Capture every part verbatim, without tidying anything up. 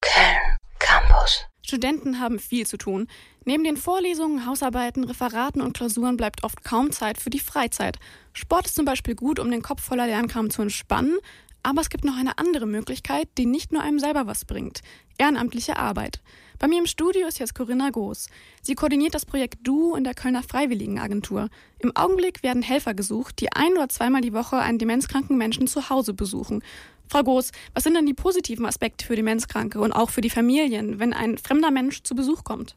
Köln Campus. Studenten haben viel zu tun. Neben den Vorlesungen, Hausarbeiten, Referaten und Klausuren bleibt oft kaum Zeit für die Freizeit. Sport ist zum Beispiel gut, um den Kopf voller Lernkram zu entspannen. Aber es gibt noch eine andere Möglichkeit, die nicht nur einem selber was bringt. Ehrenamtliche Arbeit. Bei mir im Studio ist jetzt Corinna Goos. Sie koordiniert das Projekt Du in der Kölner Freiwilligenagentur. Im Augenblick werden Helfer gesucht, die ein- oder zweimal die Woche einen demenzkranken Menschen zu Hause besuchen. Frau Goos, was sind denn die positiven Aspekte für Demenzkranke und auch für die Familien, wenn ein fremder Mensch zu Besuch kommt?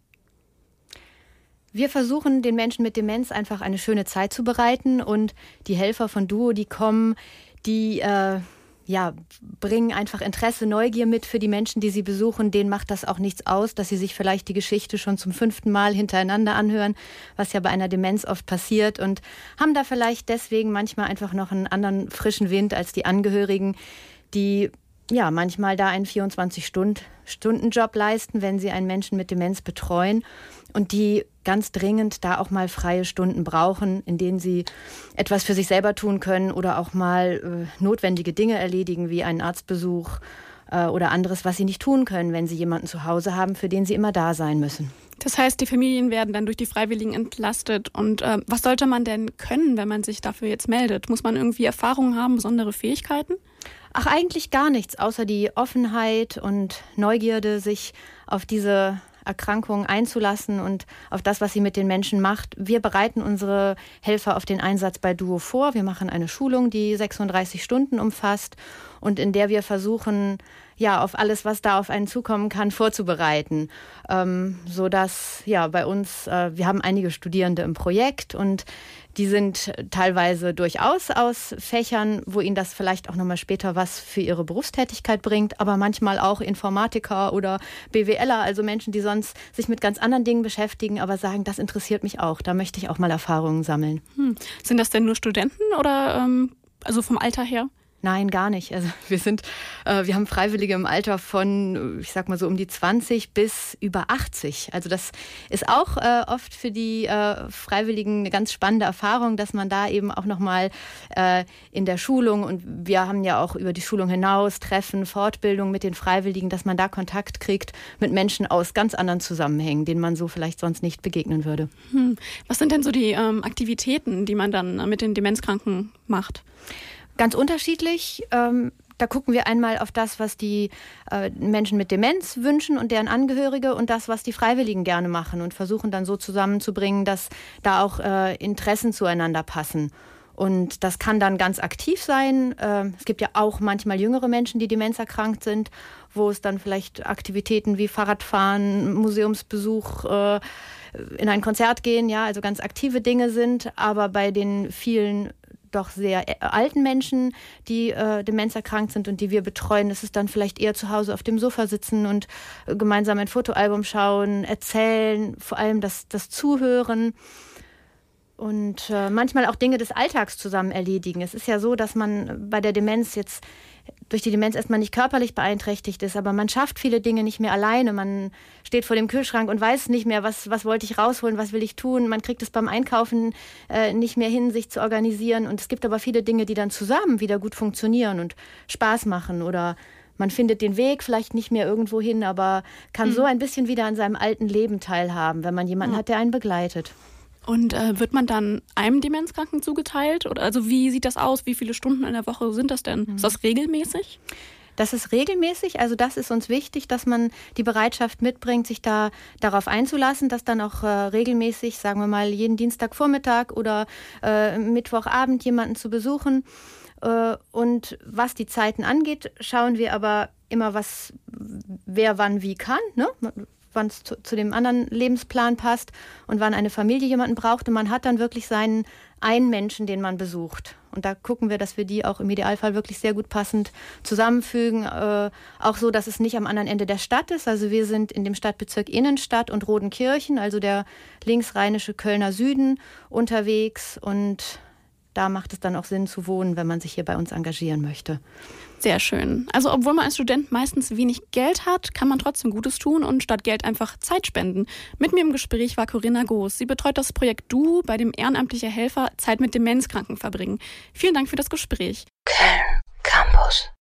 Wir versuchen, den Menschen mit Demenz einfach eine schöne Zeit zu bereiten, und die Helfer von Duo, die kommen, die äh, ja, bringen einfach Interesse, Neugier mit für die Menschen, die sie besuchen. Denen macht das auch nichts aus, dass sie sich vielleicht die Geschichte schon zum fünften Mal hintereinander anhören, was ja bei einer Demenz oft passiert, und haben da vielleicht deswegen manchmal einfach noch einen anderen frischen Wind als die Angehörigen, die ja manchmal da einen vierundzwanzig-Stunden-Job leisten, wenn sie einen Menschen mit Demenz betreuen, und die ganz dringend da auch mal freie Stunden brauchen, in denen sie etwas für sich selber tun können oder auch mal äh, notwendige Dinge erledigen, wie einen Arztbesuch äh, oder anderes, was sie nicht tun können, wenn sie jemanden zu Hause haben, für den sie immer da sein müssen. Das heißt, die Familien werden dann durch die Freiwilligen entlastet. Und äh, was sollte man denn können, wenn man sich dafür jetzt meldet? Muss man irgendwie Erfahrungen haben, besondere Fähigkeiten? Ach, eigentlich gar nichts, außer die Offenheit und Neugierde, sich auf diese Erkrankungen einzulassen und auf das, was sie mit den Menschen macht. Wir bereiten unsere Helfer auf den Einsatz bei Duo vor. Wir machen eine Schulung, die sechsunddreißig Stunden umfasst und in der wir versuchen, ja, auf alles, was da auf einen zukommen kann, vorzubereiten. Ähm, sodass, ja, bei uns, äh, wir haben einige Studierende im Projekt, und die sind teilweise durchaus aus Fächern, wo ihnen das vielleicht auch nochmal später was für ihre Berufstätigkeit bringt, aber manchmal auch Informatiker oder BWLer, also Menschen, die sonst sich mit ganz anderen Dingen beschäftigen, aber sagen, das interessiert mich auch, da möchte ich auch mal Erfahrungen sammeln. Hm. Sind das denn nur Studenten oder ähm, also vom Alter her? Nein, gar nicht. Also wir sind, äh, wir haben Freiwillige im Alter von, ich sag mal so um die zwanzig bis über achtzig. Also das ist auch äh, oft für die äh, Freiwilligen eine ganz spannende Erfahrung, dass man da eben auch nochmal äh, in der Schulung, und wir haben ja auch über die Schulung hinaus Treffen, Fortbildung mit den Freiwilligen, dass man da Kontakt kriegt mit Menschen aus ganz anderen Zusammenhängen, denen man so vielleicht sonst nicht begegnen würde. Hm. Was sind denn so die ähm, Aktivitäten, die man dann mit den Demenzkranken macht? Ganz unterschiedlich. Ähm, da gucken wir einmal auf das, was die äh, Menschen mit Demenz wünschen und deren Angehörige, und das, was die Freiwilligen gerne machen, und versuchen dann so zusammenzubringen, dass da auch äh, Interessen zueinander passen. Und das kann dann ganz aktiv sein. Äh, es gibt ja auch manchmal jüngere Menschen, die demenzerkrankt sind, wo es dann vielleicht Aktivitäten wie Fahrradfahren, Museumsbesuch, äh, in ein Konzert gehen, ja, also ganz aktive Dinge sind. Aber bei den vielen doch sehr alten Menschen, die äh, demenzerkrankt sind und die wir betreuen, ist es dann vielleicht eher zu Hause auf dem Sofa sitzen und äh, gemeinsam ein Fotoalbum schauen, erzählen, vor allem das, das Zuhören und äh, manchmal auch Dinge des Alltags zusammen erledigen. Es ist ja so, dass man bei der Demenz jetzt durch die Demenz erstmal nicht körperlich beeinträchtigt ist, aber man schafft viele Dinge nicht mehr alleine. Man steht vor dem Kühlschrank und weiß nicht mehr, was, was wollte ich rausholen, was will ich tun. Man kriegt es beim Einkaufen äh, nicht mehr hin, sich zu organisieren. Und es gibt aber viele Dinge, die dann zusammen wieder gut funktionieren und Spaß machen. Oder man findet den Weg vielleicht nicht mehr irgendwo hin, aber kann mhm. so ein bisschen wieder an seinem alten Leben teilhaben, wenn man jemanden mhm. hat, der einen begleitet. Und äh, wird man dann einem Demenzkranken zugeteilt? Oder also wie sieht das aus? Wie viele Stunden in der Woche sind das denn? Mhm. Ist das regelmäßig? Das ist regelmäßig, also das ist uns wichtig, dass man die Bereitschaft mitbringt, sich da darauf einzulassen, dass dann auch äh, regelmäßig, sagen wir mal, jeden Dienstagvormittag oder äh, Mittwochabend jemanden zu besuchen. Äh, und was die Zeiten angeht, schauen wir aber immer, was wer wann wie kann, ne? Wann es zu, zu dem anderen Lebensplan passt und wann eine Familie jemanden braucht. Und man hat dann wirklich seinen einen Menschen, den man besucht. Und da gucken wir, dass wir die auch im Idealfall wirklich sehr gut passend zusammenfügen. Äh, auch so, dass es nicht am anderen Ende der Stadt ist. Also wir sind in dem Stadtbezirk Innenstadt und Rodenkirchen, also der linksrheinische Kölner Süden, unterwegs. Und da macht es dann auch Sinn zu wohnen, wenn man sich hier bei uns engagieren möchte. Sehr schön. Also obwohl man als Student meistens wenig Geld hat, kann man trotzdem Gutes tun und statt Geld einfach Zeit spenden. Mit mir im Gespräch war Corinna Goos. Sie betreut das Projekt Du, bei dem ehrenamtliche Helfer Zeit mit Demenzkranken verbringen. Vielen Dank für das Gespräch. Köln Campus.